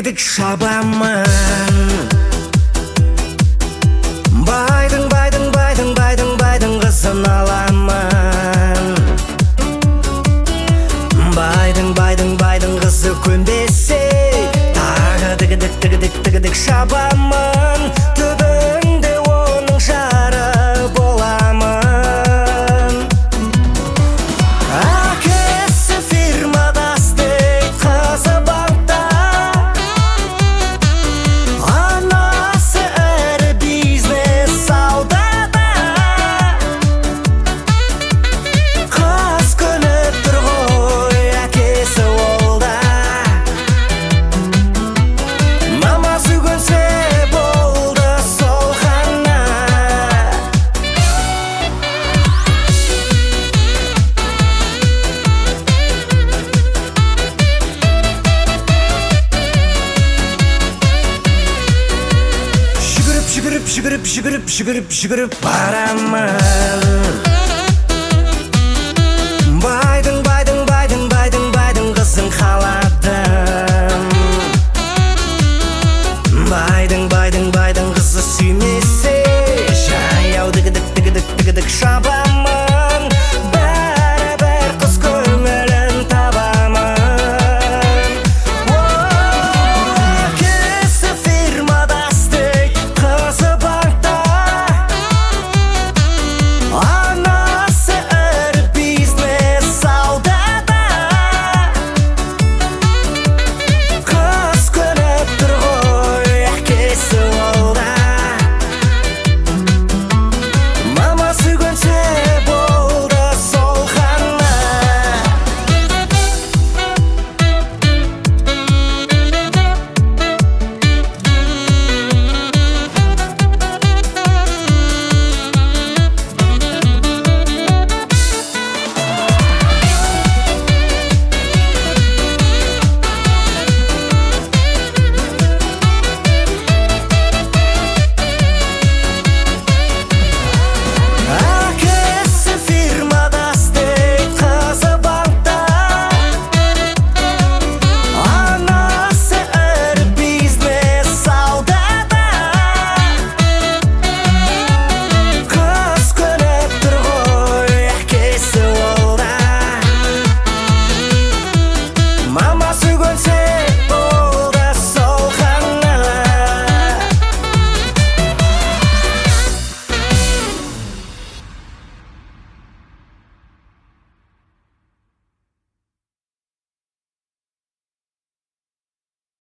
тігідік шабамын. Байдың қызын аламын. Байдың қызы көнбесе, тағы тігідік шабамын. Түбінде оның жары боламын. Әкесі фирмада істейді, қызы банкта. Анасы ірі бизнес саудада. Қыз күліп тұр ғой, әкесі олда. Мамасы көнсе болды сол ғана. Жүгіріп барамын.